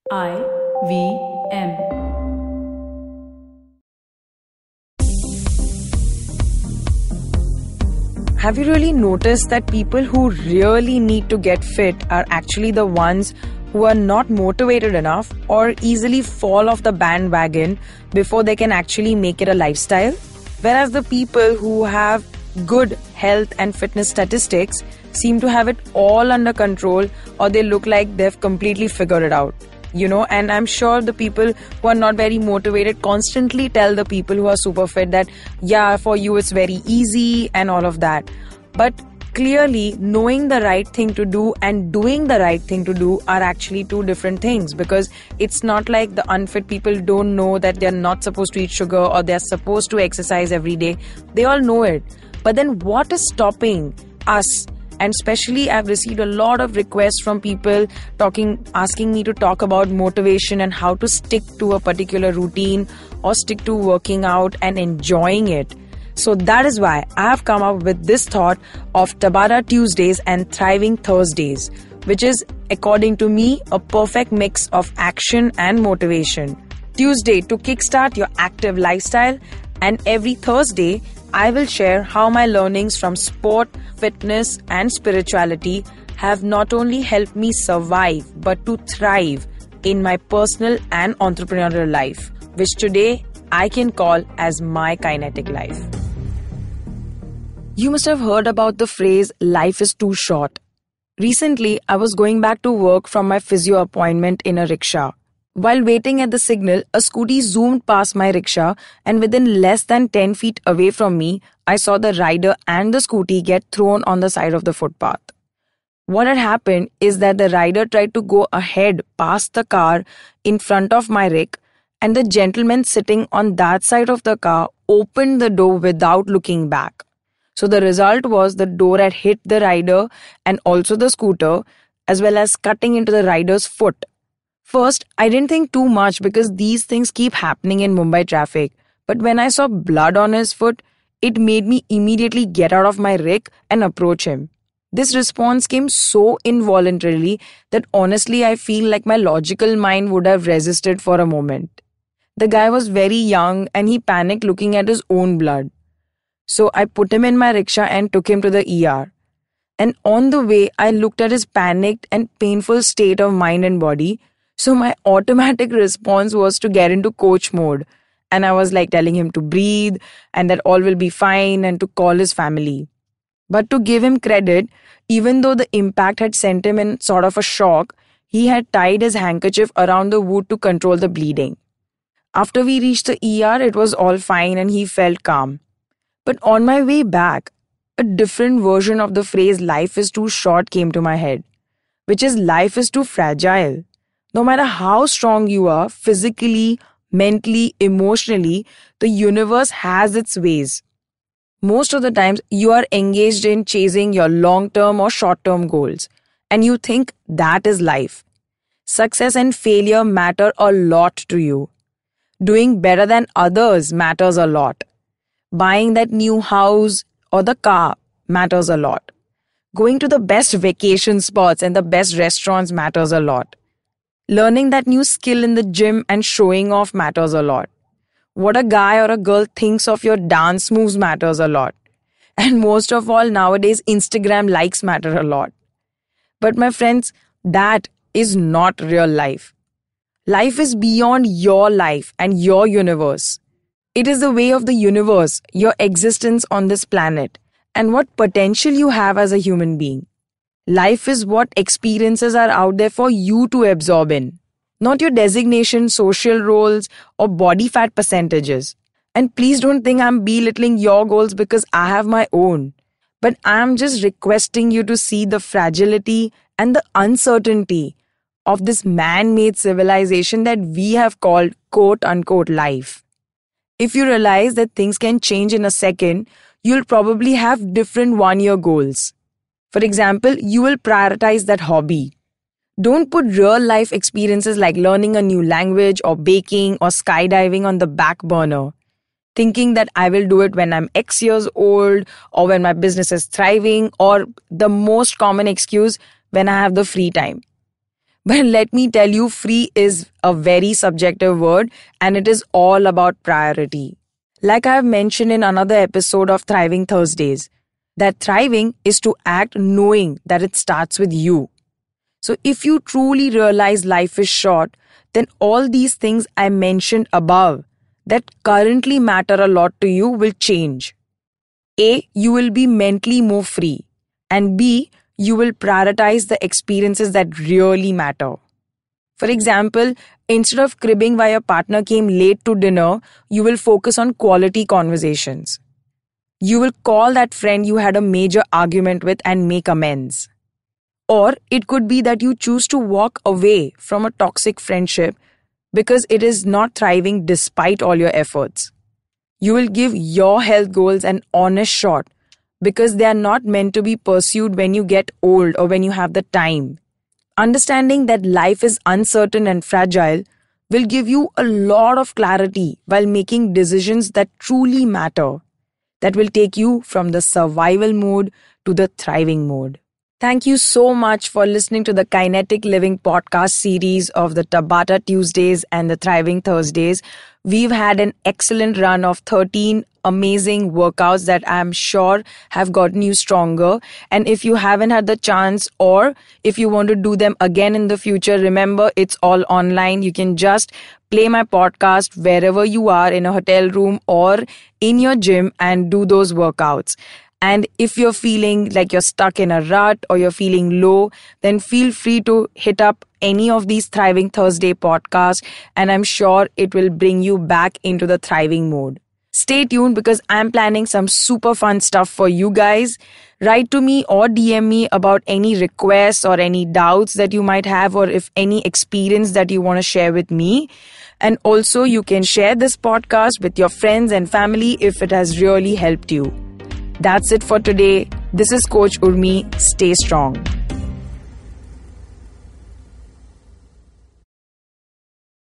IVM. Have you really noticed that people who really need to get fit are actually the ones who are not motivated enough or easily fall off the bandwagon before they can actually make it a lifestyle? Whereas the people who have good health and fitness statistics seem to have it all under control, or they look like they've completely figured it out. And I'm sure the people who are not very motivated constantly tell the people who are super fit that, yeah, for you it's very easy and all of that. But clearly, knowing the right thing to do and doing the right thing to do are actually two different things, because it's not like the unfit people don't know that they're not supposed to eat sugar or they're supposed to exercise every day. They all know it. But then what is stopping us? And especially I've received a lot of requests from people asking me to talk about motivation and how to stick to a particular routine or stick to working out and enjoying it. So that is why I have come up with this thought of Tabata Tuesdays and Thriving Thursdays, which is, according to me, a perfect mix of action and motivation. Tuesday to kickstart your active lifestyle, and every Thursday I will share how my learnings from sport, fitness and spirituality have not only helped me survive but to thrive in my personal and entrepreneurial life, which today I can call as my kinetic life. You must have heard about the phrase, life is too short. Recently, I was going back to work from my physio appointment in a rickshaw. While waiting at the signal, a scooty zoomed past my rickshaw, and within less than 10 feet away from me, I saw the rider and the scooty get thrown on the side of the footpath. What had happened is that the rider tried to go ahead past the car in front of my rick, and the gentleman sitting on that side of the car opened the door without looking back. So the result was the door had hit the rider and also the scooter, as well as cutting into the rider's foot. First, I didn't think too much because these things keep happening in Mumbai traffic. But when I saw blood on his foot, it made me immediately get out of my rick and approach him. This response came so involuntarily that honestly I feel like my logical mind would have resisted for a moment. The guy was very young and he panicked looking at his own blood. So I put him in my rickshaw and took him to the ER. And on the way, I looked at his panicked and painful state of mind and body. So my automatic response was to get into coach mode. And I was like telling him to breathe and that all will be fine and to call his family. But to give him credit, even though the impact had sent him in sort of a shock, he had tied his handkerchief around the wound to control the bleeding. After we reached the ER, it was all fine and he felt calm. But on my way back, a different version of the phrase life is too short came to my head, which is life is too fragile. No matter how strong you are, physically, mentally, emotionally, the universe has its ways. Most of the times, you are engaged in chasing your long-term or short-term goals, and you think that is life. Success and failure matter a lot to you. Doing better than others matters a lot. Buying that new house or the car matters a lot. Going to the best vacation spots and the best restaurants matters a lot. Learning that new skill in the gym and showing off matters a lot. What a guy or a girl thinks of your dance moves matters a lot. And most of all, nowadays, Instagram likes matter a lot. But my friends, that is not real life. Life is beyond your life and your universe. It is the way of the universe, your existence on this planet, and what potential you have as a human being. Life is what experiences are out there for you to absorb in, not your designation, social roles, or body fat percentages. And please don't think I'm belittling your goals because I have my own. But I'm just requesting you to see the fragility and the uncertainty of this man-made civilization that we have called quote-unquote life. If you realize that things can change in a second, you'll probably have different one-year goals. For example, you will prioritize that hobby. Don't put real-life experiences like learning a new language or baking or skydiving on the back burner, thinking that I will do it when I'm X years old or when my business is thriving, or the most common excuse, when I have the free time. But let me tell you, free is a very subjective word and it is all about priority. Like I have mentioned in another episode of Thriving Thursdays, that thriving is to act knowing that it starts with you. So if you truly realize life is short, then all these things I mentioned above that currently matter a lot to you will change. A, you will be mentally more free. And B, you will prioritize the experiences that really matter. For example, instead of cribbing why your partner came late to dinner, you will focus on quality conversations. You will call that friend you had a major argument with and make amends. Or it could be that you choose to walk away from a toxic friendship because it is not thriving despite all your efforts. You will give your health goals an honest shot because they are not meant to be pursued when you get old or when you have the time. Understanding that life is uncertain and fragile will give you a lot of clarity while making decisions that truly matter, that will take you from the survival mode to the thriving mode. Thank you so much for listening to the Kinetic Living podcast series of the Tabata Tuesdays and the Thriving Thursdays. We've had an excellent run of 13 amazing workouts that I'm sure have gotten you stronger. And if you haven't had the chance or if you want to do them again in the future, remember it's all online. You can just play my podcast wherever you are, in a hotel room or in your gym, and do those workouts. And if you're feeling like you're stuck in a rut or you're feeling low, then feel free to hit up any of these Thriving Thursday podcasts, and I'm sure it will bring you back into the thriving mode. Stay tuned because I'm planning some super fun stuff for you guys. Write to me or DM me about any requests or any doubts that you might have, or if any experience that you want to share with me. And also you can share this podcast with your friends and family if it has really helped you. That's it for today. This is Coach Urmi. Stay strong.